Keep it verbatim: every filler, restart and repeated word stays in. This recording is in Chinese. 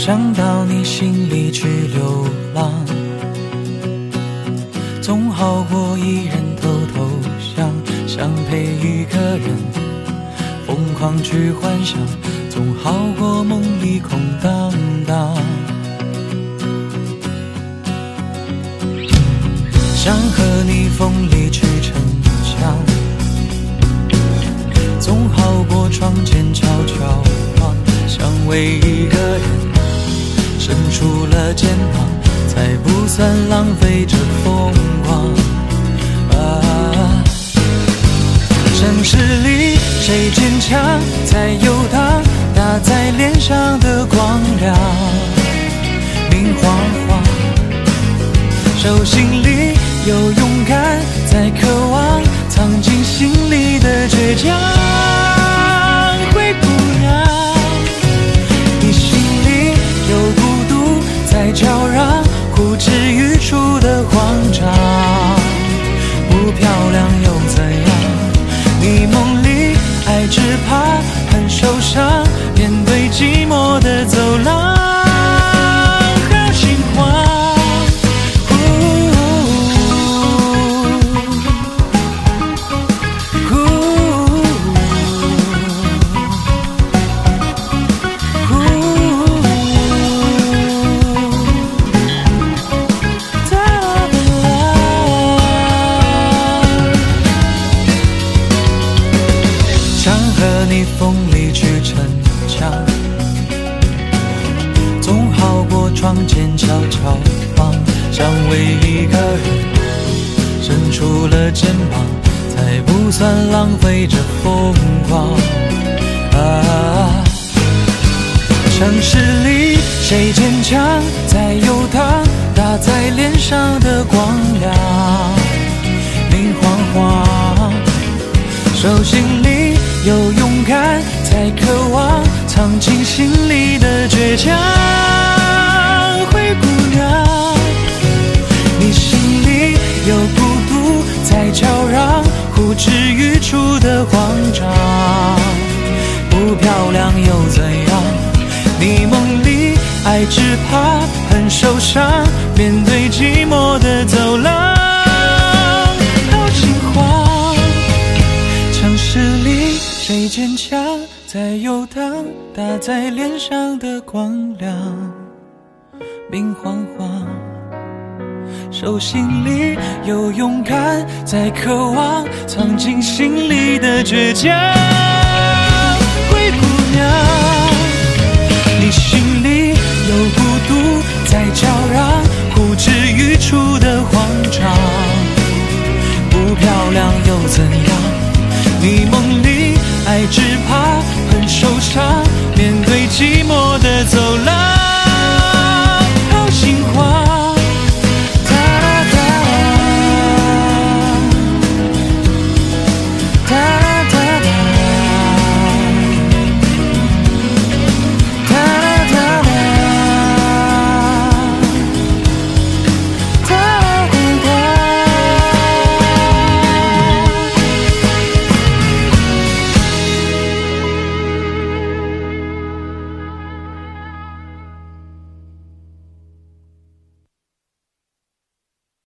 想到你心里去流浪，总好过一人偷偷想，想陪一个人疯狂去幻想，总好过梦里空荡荡。想和你风里去逞强，总好过窗前悄悄望，想为一个人伸出了肩膀，才不算浪费这风光。啊，城市里谁坚强在游荡，打在脸上的光亮明晃晃，手心里有勇敢在渴望，藏进心里的倔强。灰姑娘，你心里有孤独在叫嚷，呼之欲出的慌张。不漂亮又怎样？你梦里爱只怕很受伤，面对寂寞的走廊，好心慌。风里去逞强，总好过窗前悄悄望，想为一个人伸出了肩膀，才不算浪费这风光。啊，城市里谁坚强在游荡，打在脸上的光亮明晃晃，手心里有勇敢在渴望，藏进心里的倔强。灰姑娘，你心里有孤独在叫嚷，呼之欲出的慌张。不漂亮又怎样？你梦里爱只怕很受伤，面对寂寞的走廊，好心慌。城市里谁坚强在游荡，打在脸上的光亮明晃晃，手心里有勇敢在渴望，藏进心里的倔强。灰姑娘，你心里有孤独在叫嚷，呼之欲出的慌张。不漂亮又怎样？你梦里爱只怕